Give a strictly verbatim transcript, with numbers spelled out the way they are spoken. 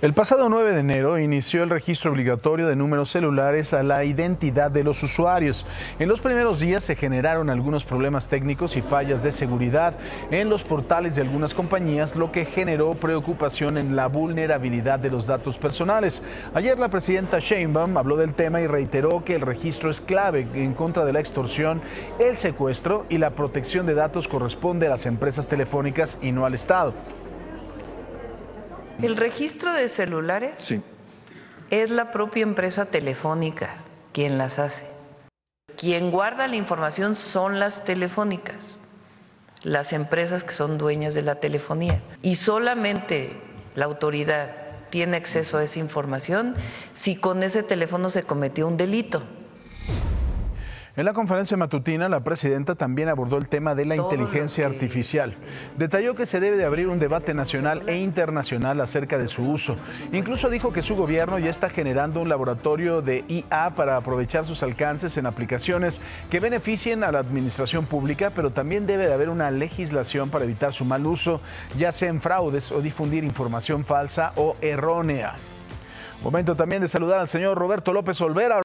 El pasado nueve de enero inició el registro obligatorio de números celulares a la identidad de los usuarios. En los primeros días se generaron algunos problemas técnicos y fallas de seguridad en los portales de algunas compañías, lo que generó preocupación en la vulnerabilidad de los datos personales. Ayer la presidenta Sheinbaum habló del tema y reiteró que el registro es clave en contra de la extorsión, el secuestro y la protección de datos corresponde a las empresas telefónicas y no al Estado. El registro de celulares Sí. es la propia empresa telefónica quien las hace. Quien guarda la información son las telefónicas, las empresas que son dueñas de la telefonía. Y solamente la autoridad tiene acceso a esa información si con ese teléfono se cometió un delito. En la conferencia matutina, la presidenta también abordó el tema de la inteligencia artificial. Detalló que se debe de abrir un debate nacional e internacional acerca de su uso. Incluso dijo que su gobierno ya está generando un laboratorio de I A para aprovechar sus alcances en aplicaciones que beneficien a la administración pública, pero también debe de haber una legislación para evitar su mal uso, ya sea en fraudes o difundir información falsa o errónea. Momento también de saludar al señor Roberto López Olvera.